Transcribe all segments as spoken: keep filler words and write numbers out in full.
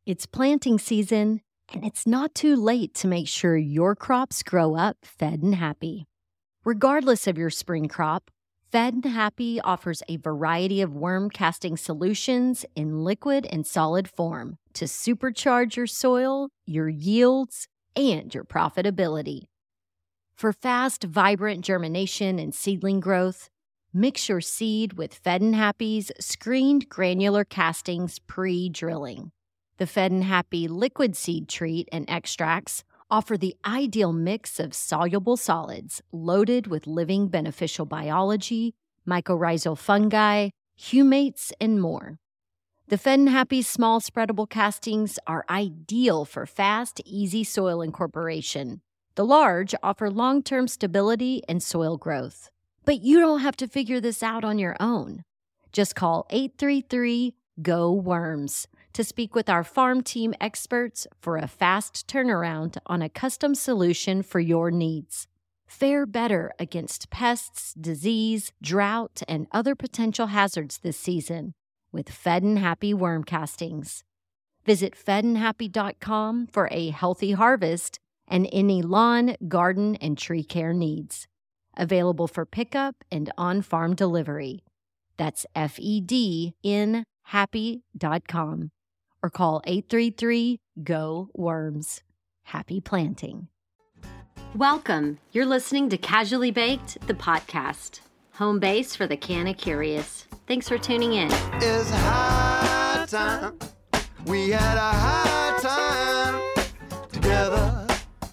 It's planting season, and it's not too late to make sure your crops grow up fed and happy. Regardless of your spring crop, Fed and Happy offers a variety of worm casting solutions in liquid and solid form to supercharge your soil, your yields, and your profitability. For fast, vibrant germination and seedling growth, mix your seed with Fed and Happy's screened granular castings pre-drilling. The Fed and Happy liquid seed treat and extracts offer the ideal mix of soluble solids loaded with living beneficial biology, mycorrhizal fungi, humates, and more. The Fed and Happy small spreadable castings are ideal for fast, easy soil incorporation. The large offer long-term stability and soil growth. But you don't have to figure this out on your own. Just call eight three three, G O, WORMS to speak with our farm team experts for a fast turnaround on a custom solution for your needs. Fare better against pests, disease, drought, and other potential hazards this season with Fed and Happy worm castings. Visit fed and happy dot com for a healthy harvest and any lawn, garden, and tree care needs. Available for pickup and on-farm delivery. That's F E D N happy dot com. Or call eight three three, G O, WORMS. Happy planting. Welcome. You're listening to Casually Baked, the podcast. Home base for the canna curious. Thanks for tuning in. It's high time. We had a high time together.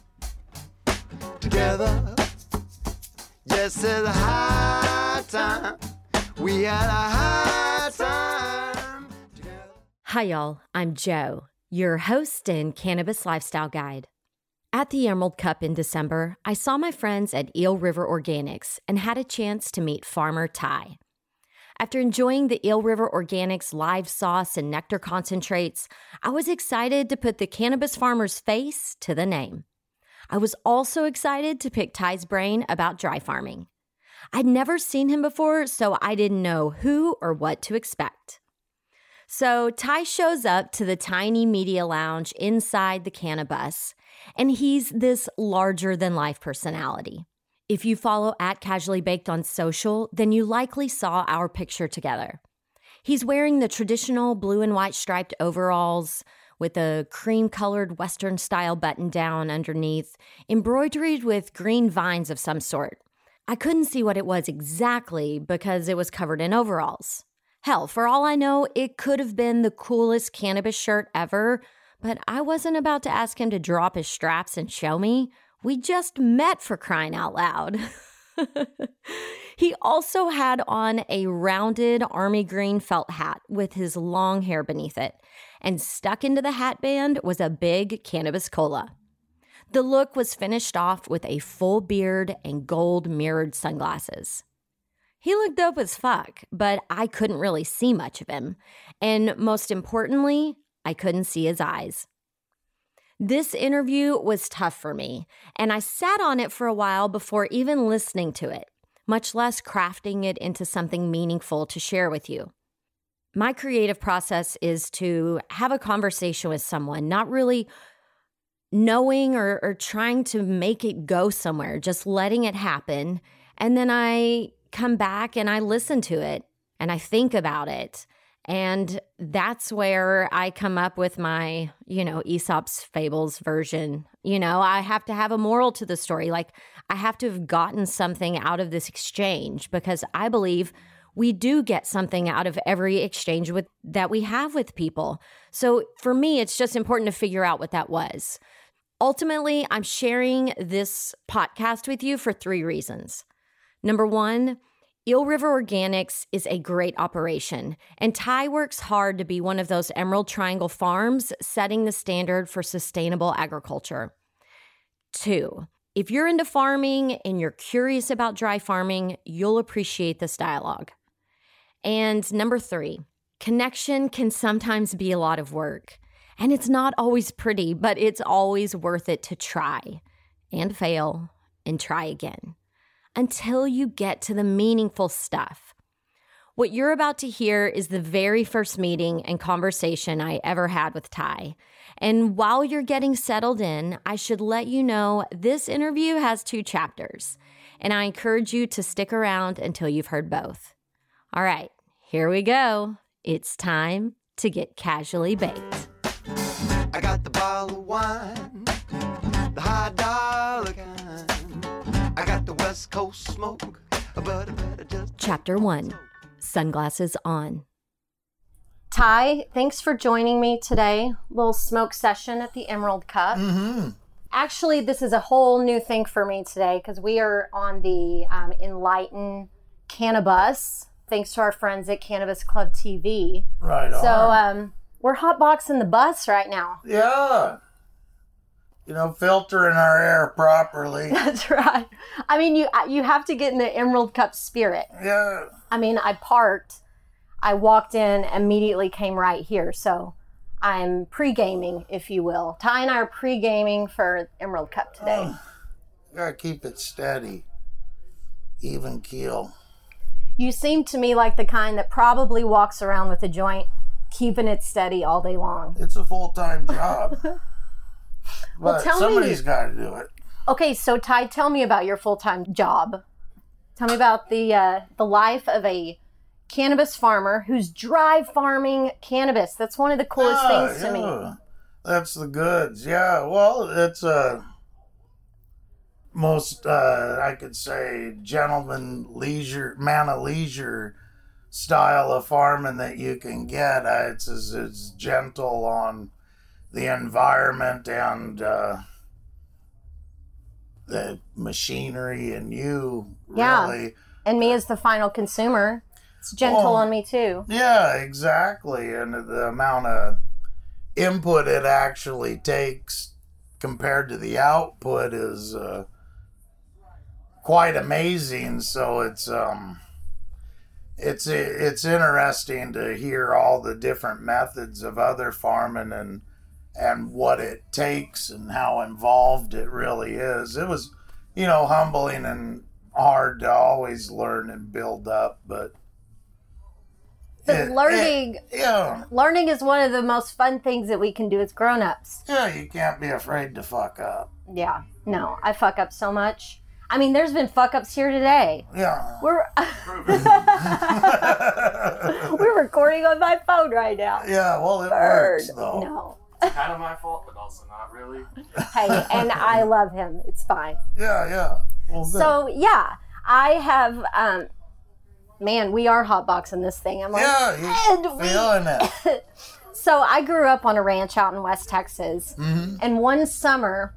Together. Yes, it's high time. We had a high time. Hi, y'all. I'm Jo, your host and cannabis lifestyle guide. At the Emerald Cup in December, I saw my friends at Eel River Organics and had a chance to meet farmer Ty. After enjoying the Eel River Organics live sauce and nectar concentrates, I was excited to put the cannabis farmer's face to the name. I was also excited to pick Ty's brain about dry farming. I'd never seen him before, so I didn't know who or what to expect. So Ty shows up to the tiny media lounge inside the Cannabis, and he's this larger-than-life personality. If you follow at Casually Baked on social, then you likely saw our picture together. He's wearing the traditional blue and white striped overalls with a cream-colored Western-style button-down underneath, embroidered with green vines of some sort. I couldn't see what it was exactly because it was covered in overalls. Hell, for all I know, it could have been the coolest cannabis shirt ever, but I wasn't about to ask him to drop his straps and show me. We just met, for crying out loud. He also had on a rounded army green felt hat with his long hair beneath it, and stuck into the hat band was a big cannabis cola. The look was finished off with a full beard and gold mirrored sunglasses. He looked dope as fuck, but I couldn't really see much of him. And most importantly, I couldn't see his eyes. This interview was tough for me, and I sat on it for a while before even listening to it, much less crafting it into something meaningful to share with you. My creative process is to have a conversation with someone, not really knowing or, or trying to make it go somewhere, just letting it happen. And then I come back and I listen to it and I think about it. And that's where I come up with my, you know, Aesop's Fables version. You know, I have to have a moral to the story. Like, I have to have gotten something out of this exchange, because I believe we do get something out of every exchange with that we have with people. So for me, it's just important to figure out what that was. Ultimately, I'm sharing this podcast with you for three reasons. Number one, Eel River Organics is a great operation, and Ty works hard to be one of those Emerald Triangle farms setting the standard for sustainable agriculture. Two, if you're into farming and you're curious about dry farming, you'll appreciate this dialogue. And number three, connection can sometimes be a lot of work, and it's not always pretty, but it's always worth it to try and fail and try again, until you get to the meaningful stuff. What you're about to hear is the very first meeting and conversation I ever had with Ty. And while you're getting settled in, I should let you know this interview has two chapters, and I encourage you to stick around until you've heard both. All right, here we go. It's time to get casually baked. I got the bottle of wine, the high dollar kind. I got the West Coast smoke, but I better just... Chapter one, Sunglasses On. Ty, thanks for joining me today. Little smoke session at the Emerald Cup. Mm-hmm. Actually, this is a whole new thing for me today because we are on the um, Enlighten Cannabis, thanks to our friends at Cannabis Club T V. Right on. So um, we're hotboxing the bus right now. Yeah. You know, filtering our air properly. That's right. I mean, you you have to get in the Emerald Cup spirit. Yeah. I mean, I parked, I walked in, immediately came right here. So I'm pre-gaming, if you will. Ty and I are pre-gaming for Emerald Cup today. Oh, gotta keep it steady. Even keel. You seem to me like the kind that probably walks around with a joint, keeping it steady all day long. It's a full-time job. Well, but tell somebody's me. got to do it. Okay, so Ty, tell me about your full-time job. Tell me about the uh, the life of a cannabis farmer who's dry farming cannabis. That's one of the coolest Yeah, things to yeah. me. That's the goods. Yeah, well, it's a most, uh, I could say, gentleman leisure, man of leisure style of farming that you can get. Uh, it's, it's, it's gentle on the environment and uh, the machinery and you, Yeah. really. And me as the final consumer, it's gentle Well, on me too. Yeah, exactly. And the amount of input it actually takes compared to the output is uh, quite amazing. So it's um, it's it's interesting to hear all the different methods of other farming and and what it takes and how involved it really is. It was, you know, humbling and hard to always learn and build up, but But it- learning, it- yeah, learning is one of the most fun things that we can do as grown-ups. yeah, you can't be afraid to fuck up. Yeah, no, I fuck up so much. I mean, there's been fuck-ups here today. Yeah. We're we're recording on my phone right now. Yeah, well, it Bird. works, though. No. Kind of my fault, but also not really. Hey, and I love him. It's fine. Yeah, yeah. Well, good. So, yeah, I have, um, man, we are hotboxing this thing. I'm like, yeah, and you're we- feeling it. So I grew up on a ranch out in West Texas. Mm-hmm. And one summer,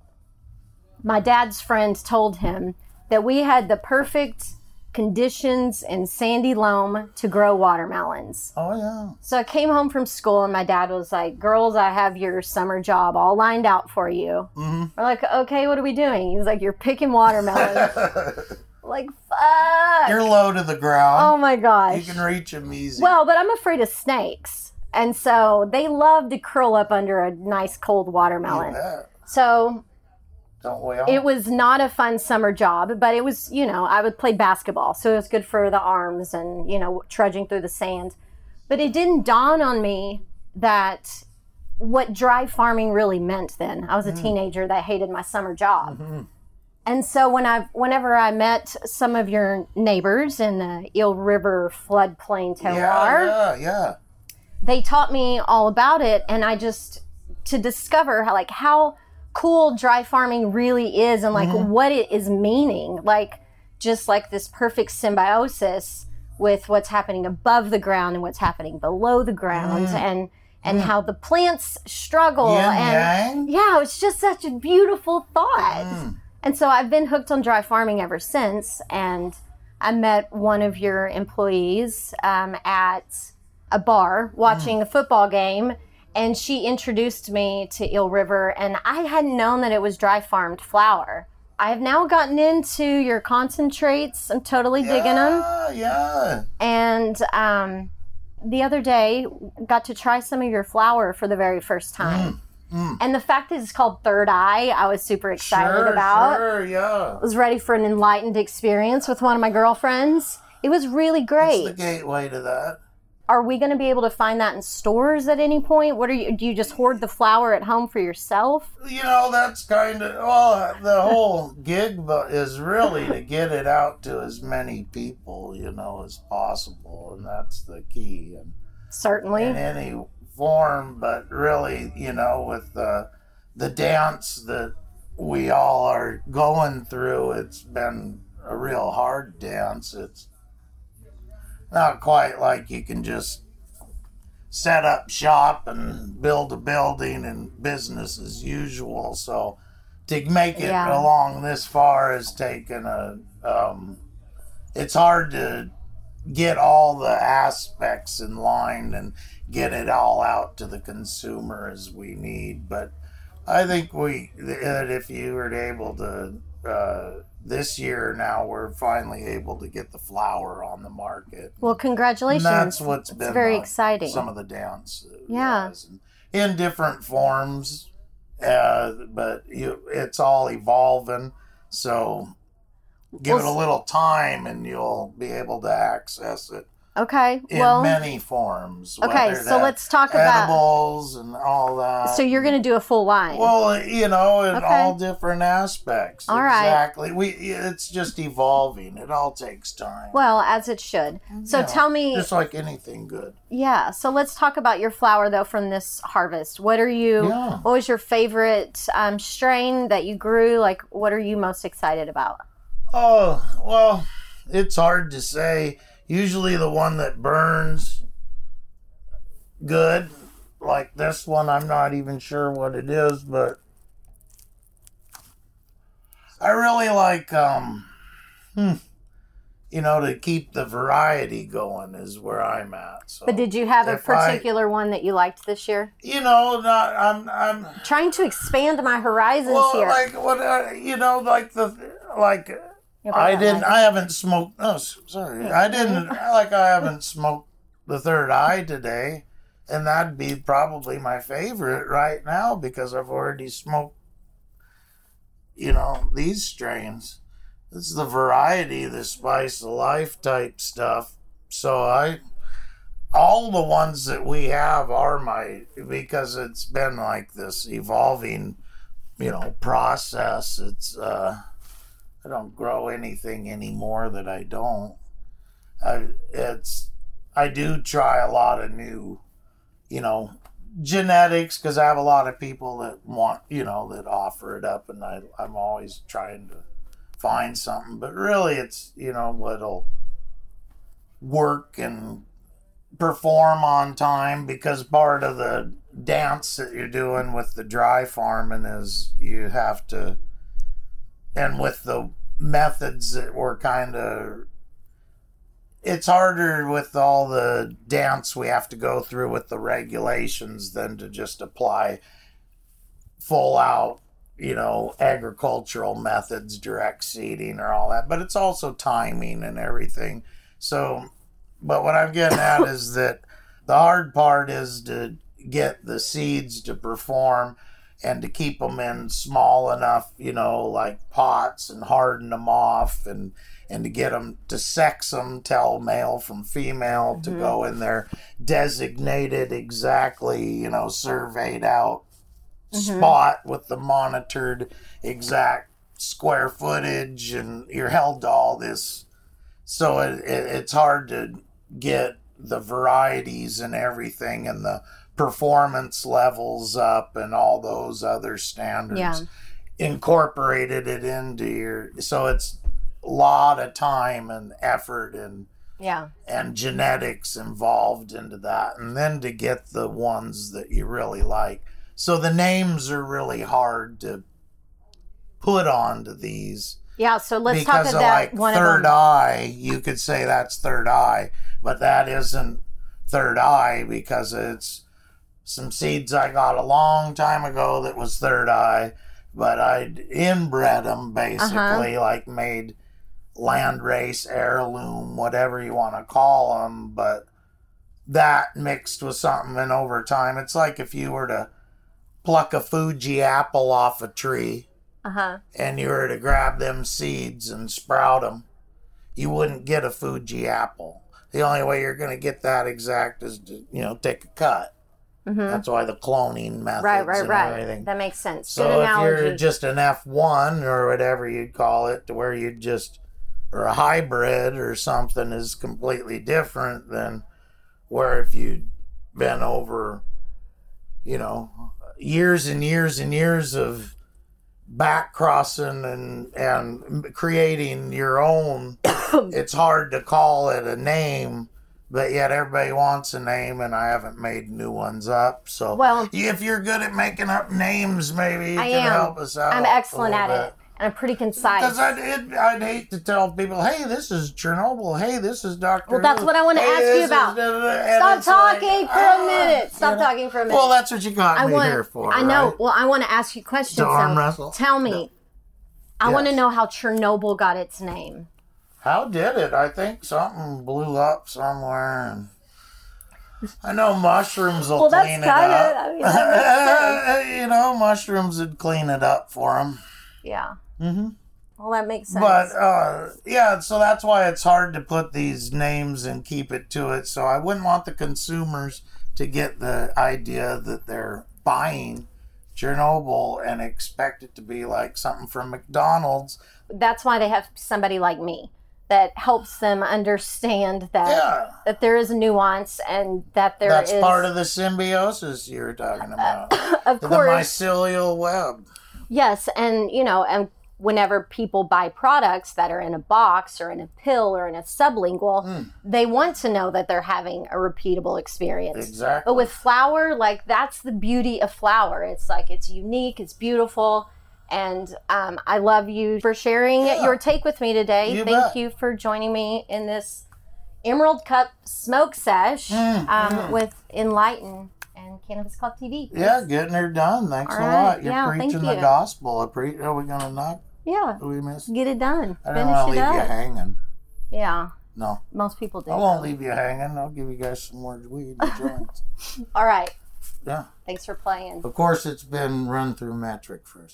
my dad's friend told him that we had the perfect conditions in sandy loam to grow watermelons. Oh, yeah. So I came home from school and my dad was like, girls, I have your summer job all lined out for you. Mm-hmm. We're like, okay, what are we doing? He's like, you're picking watermelons. Like, fuck. You're low to the ground. Oh my gosh. You can reach them easy. Well, but I'm afraid of snakes. And so they love to curl up under a nice cold You watermelon. bet. So Don't we all? it was not a fun summer job, but it was, you know, I would play basketball. So it was good for the arms and, you know, trudging through the sand. But it didn't dawn on me that what dry farming really meant then. I was a teenager that hated my summer job. Mm-hmm. And so when I, whenever I met some of your neighbors in the Eel River floodplain terroir, Yeah, yeah, yeah. they taught me all about it. And I just, to discover how, like, how cool dry farming really is and, like, Mm-hmm. what it is meaning. Like, just like this perfect symbiosis with what's happening above the ground and what's happening below the ground and and how the plants struggle. Yin and yang? yeah, it's just such a beautiful thought. Mm. And so I've been hooked on dry farming ever since. And I met one of your employees um, at a bar watching a football game, and she introduced me to Eel River, and I hadn't known that it was dry farmed flower. I have now gotten into your concentrates. I'm totally digging them. Yeah, yeah. And um, the other day, got to try some of your flower for the very first time. Mm. And the fact that it's called Third Eye, I was super excited Sure, about. sure, yeah. Was ready for an enlightened experience with one of my girlfriends. It was really great. It's the gateway to that. Are we going to be able to find that in stores at any point? What are you? Do you just hoard the flour at home for yourself? You know, that's kind of, well, the whole gig is really to get it out to as many people, you know, as possible. And that's the key. And Certainly. in any form, but really, you know, with the, the dance that we all are going through, it's been a real hard dance. It's not quite like you can just set up shop and build a building and business as usual. So to make it Yeah. along this far has taken a, um, it's hard to get all the aspects in line and get it all out to the consumer as we need. But I think we, that if you were able to, uh, this year now we're finally able to get the flour on the market. Well, congratulations. And that's what's it's been very uh, exciting. Some of the dance, Yeah. was. And in different forms, uh, but you, it's all evolving. So give Well, it a little time, and you'll be able to access it Okay. in Well, many forms. okay, whether so that's let's talk about- edibles and all that. so you're going to do a full line. Well, you know, in Okay. all different aspects. All right. Exactly. We it's just evolving. It all takes time. Well, as it should. So You know, tell me, just like anything good. yeah. So let's talk about your flour though from this harvest. What are you? Yeah. What was your favorite um, strain that you grew? Like, what are you most excited about? Oh, well, it's hard to say. Usually the one that burns good, like this one, I'm not even sure what it is, but I really like, um, hmm, you know, to keep the variety going is where I'm at. So, But did you have a if I- particular one that you liked this year? you know, not, I'm, I'm, Trying to expand my horizons well, here. like what, uh, you know, like the, like, Yeah, but I yeah, didn't. like- I haven't smoked. Oh, s- sorry. I didn't. Like I haven't smoked the third eye today, and that'd be probably my favorite right now because I've already smoked. You know these strains. This is the variety, the spice of life type stuff. So I, all the ones that we have are my because it's been like this evolving, you know, process. It's. uh I don't grow anything anymore that I don't. I it's I do try a lot of new, you know, genetics because I have a lot of people that want, you know, that offer it up, and I I'm always trying to find something. But really, it's you know what'll work and perform on time because part of the dance that you're doing with the dry farming is you have to. And with the methods that were kind of, it's harder with all the dance we have to go through with the regulations than to just apply full out, you know, agricultural methods, direct seeding or all that. But it's also timing and everything. So, but what I'm getting at is that the hard part is to get the seeds to perform and to keep them in small enough, you know, like pots and harden them off and, and to get them to sex them, tell male from female to Mhm. go in their designated, exactly, you know, surveyed out Mhm. spot with the monitored exact square footage, and you're held to all this. So it, it, it's hard to get the varieties and everything and the performance levels up and all those other standards. Yeah. Incorporated it into your, so it's a lot of time and effort and Yeah. and genetics involved into that, and then to get the ones that you really like. So the names are really hard to put onto these Yeah. So let's talk because about of that like one third of them. eye. You could say that's third eye, but that isn't third eye because it's some seeds I got a long time ago that was third eye, but I inbred them basically, Uh-huh. like made land race, heirloom, whatever you want to call them, but that mixed with something, and over time, it's like if you were to pluck a Fuji apple off a tree Uh huh. and you were to grab them seeds and sprout them, you wouldn't get a Fuji apple. The only way you're going to get that exact is to, you know, take a cut. Mm-hmm. That's why the cloning methods right, right, and right. everything. That makes sense. So Good if analogy. you're just an F one or whatever you'd call it, to where you just, or a hybrid or something is completely different than where if you'd been over, you know, years and years and years of back crossing and, and creating your own, it's hard to call it a name. But yet everybody wants a name, and I haven't made new ones up. So well, if you're good at making up names, maybe you I can am. help us out. I'm excellent at bit. it, and I'm pretty concise. Because I'd, it, I'd hate to tell people, hey, this is Chernobyl. Hey, this is Doctor Well, that's Who. what I want to hey, ask you about. Is, Stop talking like, for ah, a minute. Stop you know? talking for a minute. Well, that's what you got I me want, here for, I know. right? Well, I want to ask you questions. To arm so wrestle? Tell me. No. I Yes. want to know how Chernobyl got its name. How did it? I think something blew up somewhere. And I know mushrooms will Well, that's clean it kinda- up. I mean, that makes you know, mushrooms would clean it up for them. Yeah. Mm-hmm. Well, that makes sense. But, uh, yeah, so that's why it's hard to put these names and keep it to it. So I wouldn't want the consumers to get the idea that they're buying Chernobyl and expect it to be like something from McDonald's. That's why they have somebody like me that helps them understand that Yeah. that there is nuance and that there That's is part of the symbiosis you're talking about. of the course. mycelial web. Yes, and you know, and whenever people buy products that are in a box or in a pill or in a sublingual, Mm. they want to know that they're having a repeatable experience. Exactly. But with flour, like that's the beauty of flour. It's like it's unique, it's beautiful. And um, I love you for sharing Yeah. your take with me today. You Thank bet. you for joining me in this Emerald Cup smoke sesh Mm, um, mm. with Enlighten and Cannabis Club T V. Yeah, getting her done. Thanks All a right. lot. You're Yeah, thank preaching the you. gospel. I pre- Are we going to knock? Yeah, Are we missed? get it done. I don't Finish want to it leave up. you hanging. Yeah, No. most people do. I won't leave you hanging. I'll give you guys some more weed and joints. All right. Yeah. Thanks for playing. Of course, it's been run through metric first.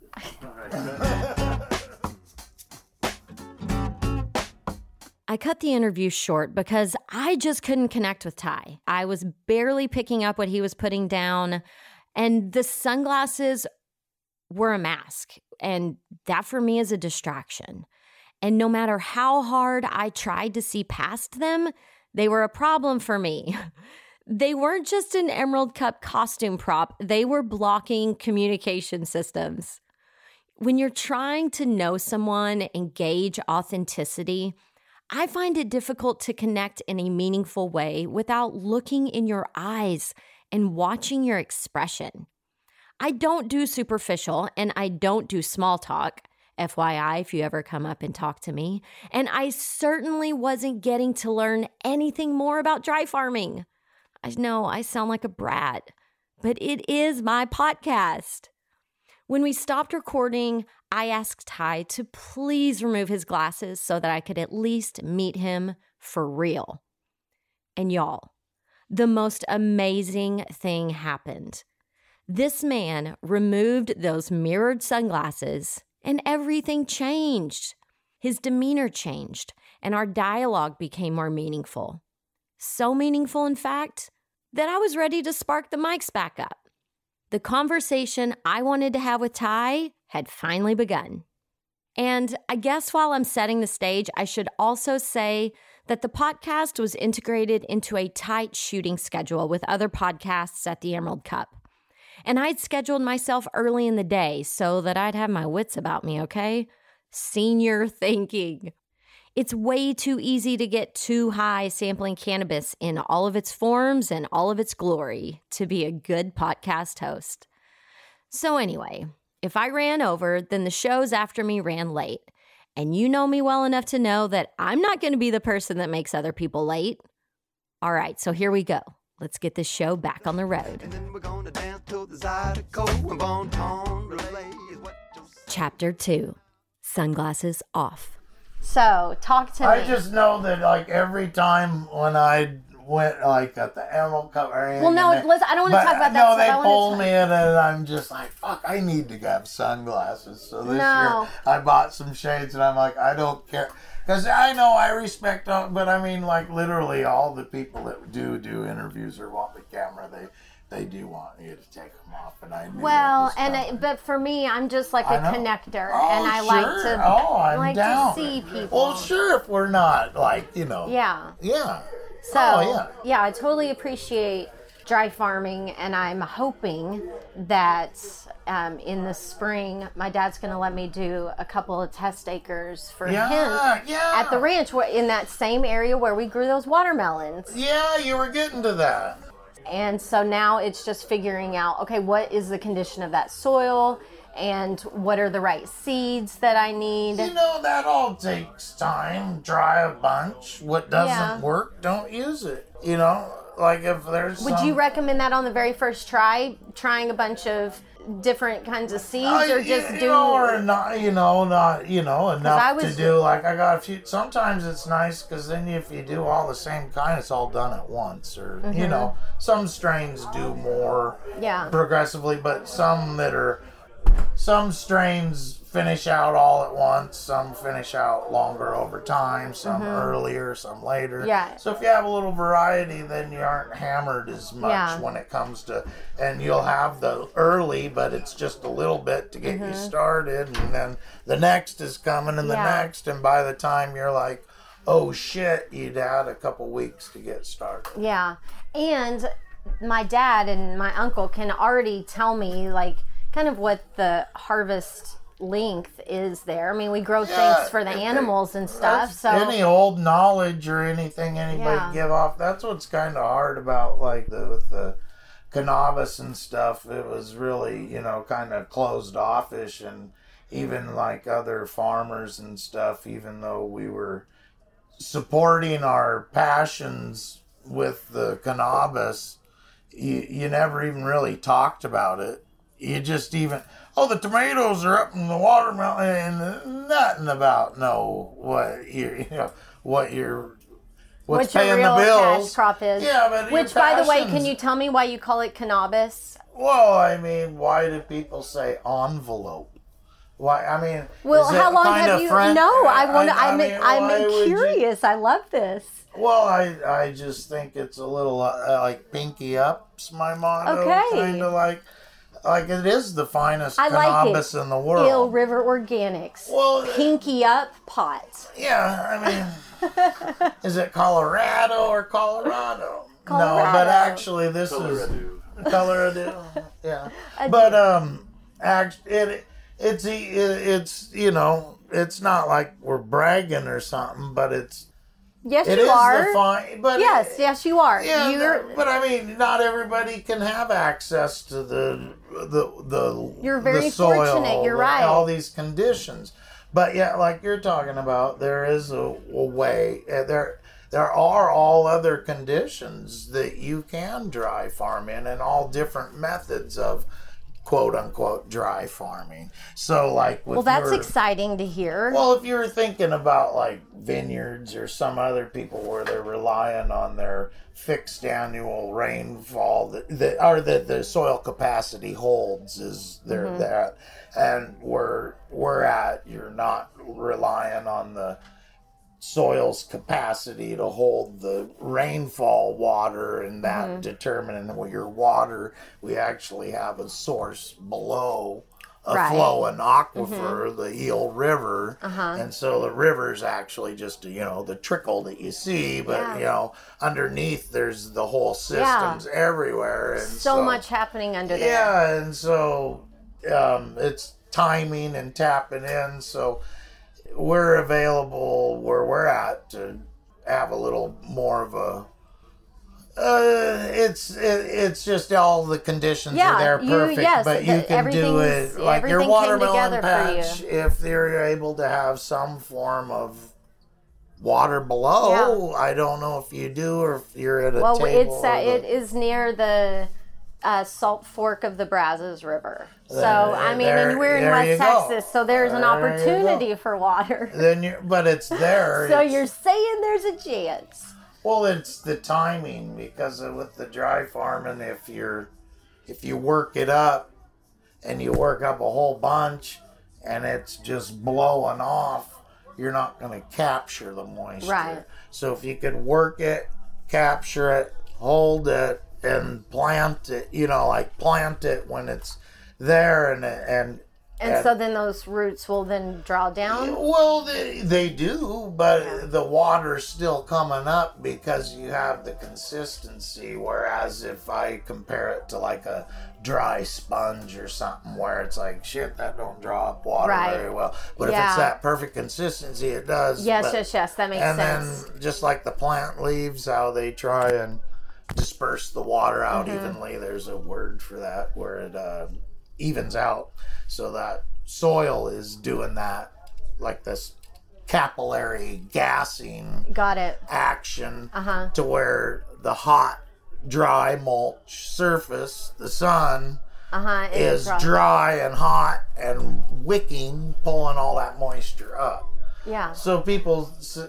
I cut the interview short because I just couldn't connect with Ty. I was barely picking up what he was putting down, and the sunglasses were a mask, and that for me is a distraction. And no matter how hard I tried to see past them, they were a problem for me. They weren't just an Emerald Cup costume prop, they were blocking communication systems. When you're trying to know someone and gauge authenticity, I find it difficult to connect in a meaningful way without looking in your eyes and watching your expression. I don't do superficial and I don't do small talk, F Y I if you ever come up and talk to me, and I certainly wasn't getting to learn anything more about dry farming. I know I sound like a brat, but it is my podcast. When we stopped recording, I asked Ty to please remove his glasses so that I could at least meet him for real. And y'all, the most amazing thing happened. This man removed those mirrored sunglasses and everything changed. His demeanor changed and our dialogue became more meaningful. So meaningful, in fact, that I was ready to spark the mics back up. The conversation I wanted to have with Ty had finally begun. And I guess while I'm setting the stage, I should also say that the podcast was integrated into a tight shooting schedule with other podcasts at the Emerald Cup. And I'd scheduled myself early in the day so that I'd have my wits about me, okay? Senior thinking. It's way too easy to get too high sampling cannabis in all of its forms and all of its glory to be a good podcast host. So anyway, if I ran over, then the shows after me ran late. And you know me well enough to know that I'm not going to be the person that makes other people late. All right, so here we go. Let's get this show back on the road. And then we're gonna dance till the Zydeco and Bon Ton relay is what you'll see. Chapter two, Sunglasses Off. So, talk to I me. just know that, like, every time when I went, like, at the Emerald Cup or anything. Well, no, and they- listen, I don't want to but, talk about that No, stuff. they I wanna pull talk- me in and I'm just like, fuck, I need to have sunglasses. So this No. year I bought some shades and I'm like, I don't care. Because I know I respect, all, but I mean, like literally all the people that do do interviews or want the camera, they they do want you to take them off. And I knew Well, it was and coming. it, but for me, I'm just like I a know. connector, Oh, and I sure. like to oh, I'm like down. to see people. Well, sure, if we're not like you know. Yeah. Yeah. So oh, yeah. I totally appreciate dry farming, and I'm hoping that um, in the spring, my dad's going to let me do a couple of test acres for Yeah, him yeah. at the ranch, wh- in that same area where we grew those watermelons. Yeah, you were getting to that. And so now it's just figuring out, okay, what is the condition of that soil, and what are the right seeds that I need? You know, that all takes time. Try a bunch. What doesn't Yeah. work, don't use it. You know, like if there's Would some... you recommend that on the very first try, trying a bunch of different kinds of seeds, Uh, or you- just you do? know, or not, you know, not, you know, enough I was- to do. Like I got a few. Sometimes it's nice because then if you do all the same kind, it's all done at once. Or you know, some strains do more Yeah. progressively, but some that are, some strains finish out all at once. Some finish out longer over time. Some earlier, some later. Yeah. So if you have a little variety, then you aren't hammered as much Yeah. when it comes to, and you'll have the early, but it's just a little bit to get you started, and then the next is coming, and the Yeah. next, and by the time you're like, oh shit, you'd had a couple weeks to get started. Yeah. And my dad and my uncle can already tell me, like, kind of what the harvest length is there. I mean, we grow Yeah, things for the it- it- animals and stuff. That's So any old knowledge or anything anybody Yeah. give off, that's what's kind of hard about like the with the cannabis and stuff. It was really, you know, kind of closed offish, and even like other farmers and stuff, even though we were supporting our passions with the cannabis, you, you never even really talked about it. You just even, oh, the tomatoes are up in the watermelon, and nothing about no what you you know what your what's what your paying real the bills. cash crop is. Yeah, but your Which, by the way, can passions- you tell me why you call it cannabis? Well, I mean, why do people say envelope? Why? I mean, Well, is it how long kind have of you? friend- No, I want to. I I'm mean, I'm why would you- curious. I love this. Well, I I just think it's a little uh, like pinky up's my motto. Okay. Kind of like like it is the finest I like cannabis it. in the world. Eel River Organics. Well, Pinky up pot. yeah, I mean, is it Colorado or Colorado? No, Colorado. but actually this is Colorado. Yeah, but um, act it it's it, it's you know it's not like we're bragging or something, but it's Yes, it you is are. the fine. But Yes, it- yes, you are. Yeah, You're no, but I mean, not everybody can have access to the the the. You're very the soil, fortunate, you're the- right. All these conditions, but yeah, like you're talking about, there is a, a way. uh, There there are all other conditions that you can dry farm in, and all different methods of quote unquote dry farming. So like with well, that's your, exciting to hear. well, if you're thinking about like vineyards or some other people where they're relying on their fixed annual rainfall that, that or that the soil capacity holds is there Mm-hmm. that, and where we're at, you're not relying on the soil's capacity to hold the rainfall water and that Mm-hmm. determining your water. We actually have a source below a Right. flowing aquifer, the Eel River, Uh-huh. and so the river's actually just you know the trickle that you see, but Yeah. you know underneath there's the whole systems everywhere, and so, so, much happening under there. yeah, and so um, it's timing and tapping in. So we're available where we're at to have a little more of a. Uh, it's it, it's just all the conditions Yeah, are there you- perfect, yes, but you the- can do everything's- it like your everything came watermelon together for you. patch. If they're able to have some form of water below, I don't know if you do or if you're at a Well, table. it's uh, or the- it is near the uh, Salt Fork of the Brazos River. So There- I mean, there- and we're in there you West go. Texas, so there's an There you go. opportunity for water. Then you, but it's there. So it's- you're saying there's a chance. Well, it's the timing because of, with the dry farming, if you're if you work it up and you work up a whole bunch and it's just blowing off, you're not going to capture the moisture. Right. So if you could work it, capture it, hold it, and plant it, you know, like plant it when it's there and and And, and so then those roots will then draw down? Well, they, they do, but yeah. the water's still coming up because you have the consistency. Whereas if I compare it to like a dry sponge or something where it's like, shit, that don't draw up water right. very well. But yeah. if it's that perfect consistency, it does. Yes, but, yes, yes. That makes and sense. And then just like the plant leaves, how they try and disperse the water out mm-hmm. evenly. There's a word for that where it uh, evens out. So that soil is doing that, like this capillary gassing Got it. action uh-huh. to where the hot, dry mulch surface, the sun, uh-huh. is dry and hot and wicking, pulling all that moisture up. Yeah. So people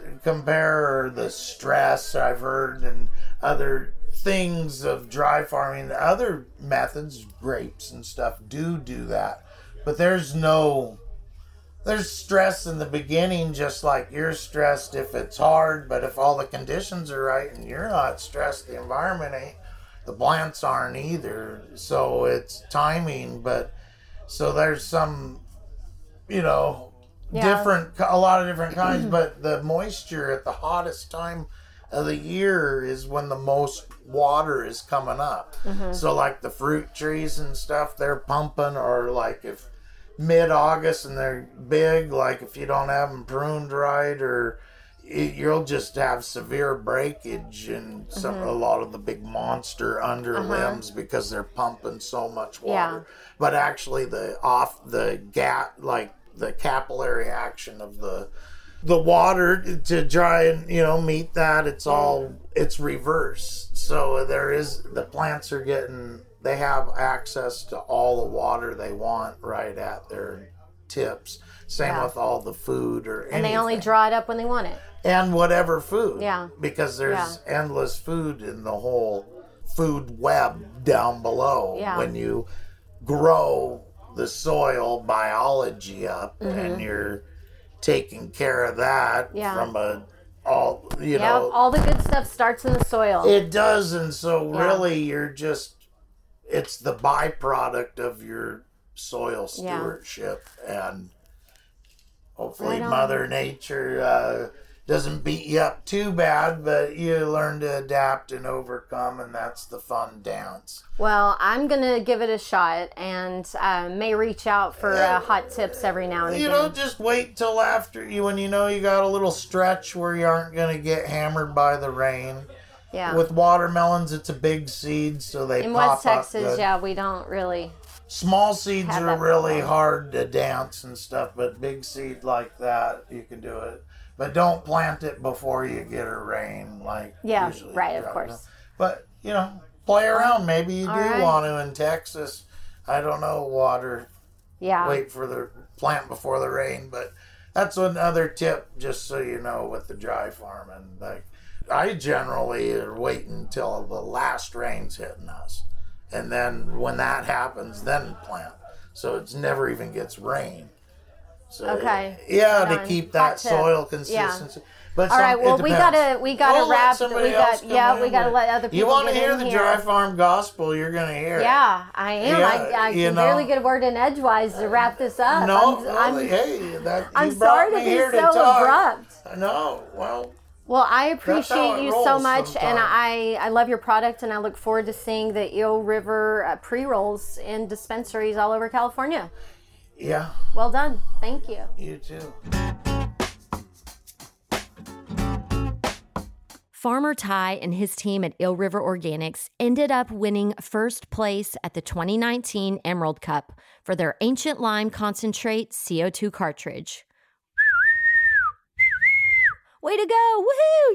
compare the stress I've heard and other things of dry farming. Other methods, grapes and stuff, do do that. But there's no, there's stress in the beginning, just like you're stressed if it's hard. But if all the conditions are right and you're not stressed, the environment ain't, the plants aren't either. So it's timing. But so there's some, you know, yeah. different, a lot of different kinds. But the moisture at the hottest time of the year is when the most water is coming up. Mm-hmm. So like the fruit trees and stuff, they're pumping, or like if mid-August and they're big, like if you don't have them pruned right, or it, you'll just have severe breakage in some mm-hmm. a lot of the big monster underlimbs uh-huh. because they're pumping so much water. Yeah. But actually the off the gap, like the capillary action of the the water to try and, you know, meet that, it's all, it's reverse. So there is, the plants are getting, they have access to all the water they want right at their tips. Same yeah. with all the food or anything. And they only draw it up when they want it. And whatever food. Yeah. Because there's yeah. endless food in the whole food web down below. Yeah. When you grow the soil biology up mm-hmm. and you're taking care of that yeah. from a all you yeah, know all the good stuff starts in the soil. It does, and so yeah. really you're just, it's the byproduct of your soil stewardship yeah. and hopefully right Mother Nature uh, doesn't beat you up too bad, but you learn to adapt and overcome, and that's the fun dance. Well, I'm going to give it a shot and uh, may reach out for uh, hot tips every now and you again. You know, just wait till after you, when you know you got a little stretch where you aren't going to get hammered by the rain. Yeah. With watermelons, it's a big seed, so they In pop West Texas, up good. yeah, we don't really... Small seeds are really problem. hard to dance and stuff, but big seed like that, you can do it. But don't plant it before you get a rain, like yeah, usually. right, of course. But, you know, play around. Maybe you All do right. want to in Texas. I don't know, water. Yeah. Wait for the plant before the rain. But that's another tip, just so you know, with the dry farming. Like, I generally are waiting until the last rain's hitting us. And then when that happens, then plant. So it never even gets rain. So, okay. Yeah, right to keep that soil consistency. Yeah. But all some, right. Well, we gotta we gotta we'll wrap. We got yeah. We gotta let other people. You want to get hear in the here. dry farm gospel? You're gonna hear. Yeah, I am. Yeah, I, I you can know. barely get a word in edgewise to wrap this up. No, I'm, no I'm, hey, that, I'm you brought sorry to me be here so to talk. abrupt. No, well. Well, I how appreciate it you rolls so much, sometimes. and I, I love your product, and I look forward to seeing the Eel River uh, pre-rolls in dispensaries all over California. Yeah. Well done. Thank you. You too. Farmer Ty and his team at Eel River Organics ended up winning first place at the twenty nineteen Emerald Cup for their Ancient Lime Concentrate C O two cartridge. Way to go!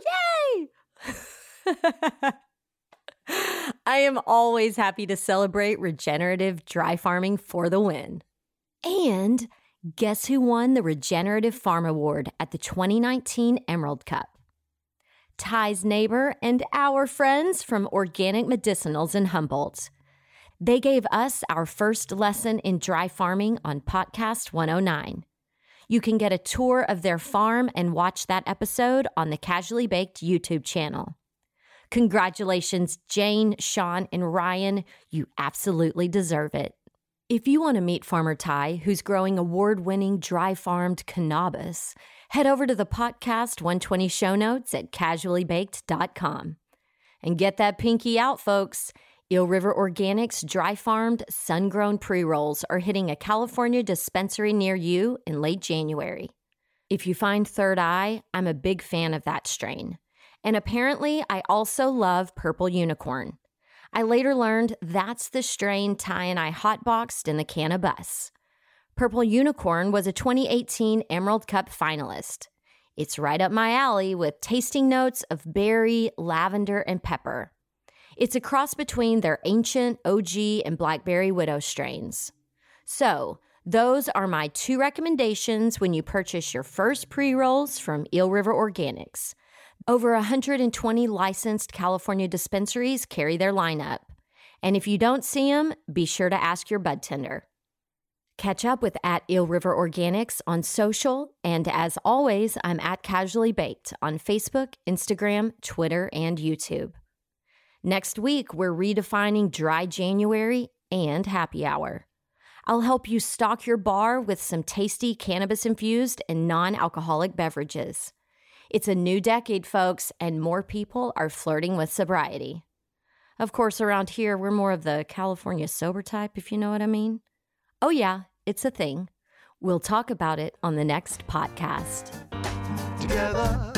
Woohoo! Yay! I am always happy to celebrate regenerative dry farming for the win. And guess who won the Regenerative Farm Award at the twenty nineteen Emerald Cup? Ty's neighbor and our friends from Organic Medicinals in Humboldt. They gave us our first lesson in dry farming on Podcast one oh nine. You can get a tour of their farm and watch that episode on the Casually Baked YouTube channel. Congratulations, Jane, Sean, and Ryan. You absolutely deserve it. If you want to meet Farmer Ty, who's growing award-winning dry-farmed cannabis, head over to the podcast one twenty show notes at casually baked dot com. And get that pinky out, folks. Eel River Organics dry-farmed, sun-grown pre-rolls are hitting a California dispensary near you in late January. If you find Third Eye, I'm a big fan of that strain. And apparently, I also love Purple Unicorn. I later learned that's the strain Ty and I hotboxed in the cannabis. Purple Unicorn was a twenty eighteen Emerald Cup finalist. It's right up my alley with tasting notes of berry, lavender, and pepper. It's a cross between their ancient, O G, and Blackberry Widow strains. So, those are my two recommendations when you purchase your first pre-rolls from Eel River Organics. Over one hundred twenty licensed California dispensaries carry their lineup. And if you don't see them, be sure to ask your bud tender. Catch up with at Eel River Organics on social, and as always, I'm at Casually Baked on Facebook, Instagram, Twitter, and YouTube. Next week, we're redefining Dry January and Happy Hour. I'll help you stock your bar with some tasty cannabis-infused and non-alcoholic beverages. It's a new decade, folks, and more people are flirting with sobriety. Of course, around here, we're more of the California sober type, if you know what I mean. Oh yeah, it's a thing. We'll talk about it on the next podcast. Together.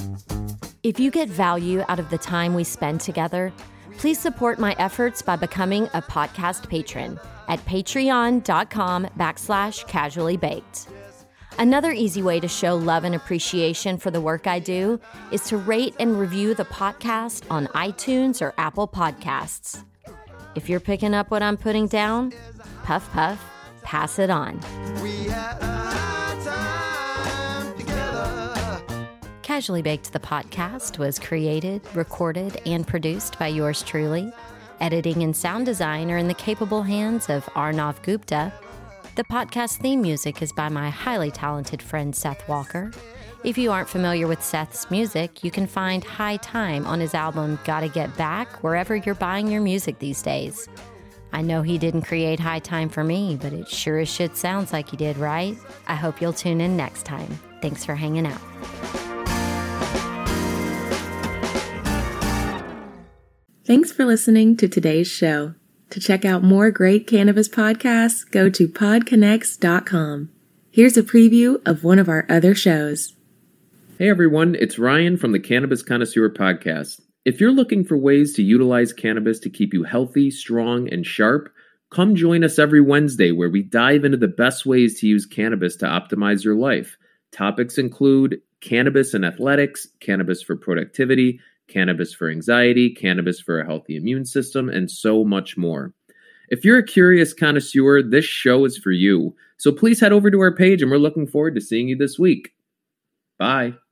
If you get value out of the time we spend together, please support my efforts by becoming a podcast patron at patreon.com backslash casually baked. Another easy way to show love and appreciation for the work I do is to rate and review the podcast on iTunes or Apple Podcasts. If you're picking up what I'm putting down, puff puff, pass it on. We had a high time together. Casually Baked, the podcast, was created, recorded, and produced by yours truly. Editing and sound design are in the capable hands of Arnav Gupta. The podcast theme music is by my highly talented friend Seth Walker. If you aren't familiar with Seth's music, you can find High Time on his album Gotta Get Back wherever you're buying your music these days. I know he didn't create High Time for me, but it sure as shit sounds like he did, right? I hope you'll tune in next time. Thanks for hanging out. Thanks for listening to today's show. To check out more great cannabis podcasts, go to pod connects dot com. Here's a preview of one of our other shows. Hey everyone, it's Ryan from the Cannabis Connoisseur Podcast. If you're looking for ways to utilize cannabis to keep you healthy, strong, and sharp, come join us every Wednesday where we dive into the best ways to use cannabis to optimize your life. Topics include cannabis and athletics, cannabis for productivity, cannabis for anxiety, cannabis for a healthy immune system, and so much more. If you're a curious connoisseur, this show is for you. So please head over to our page and we're looking forward to seeing you this week. Bye.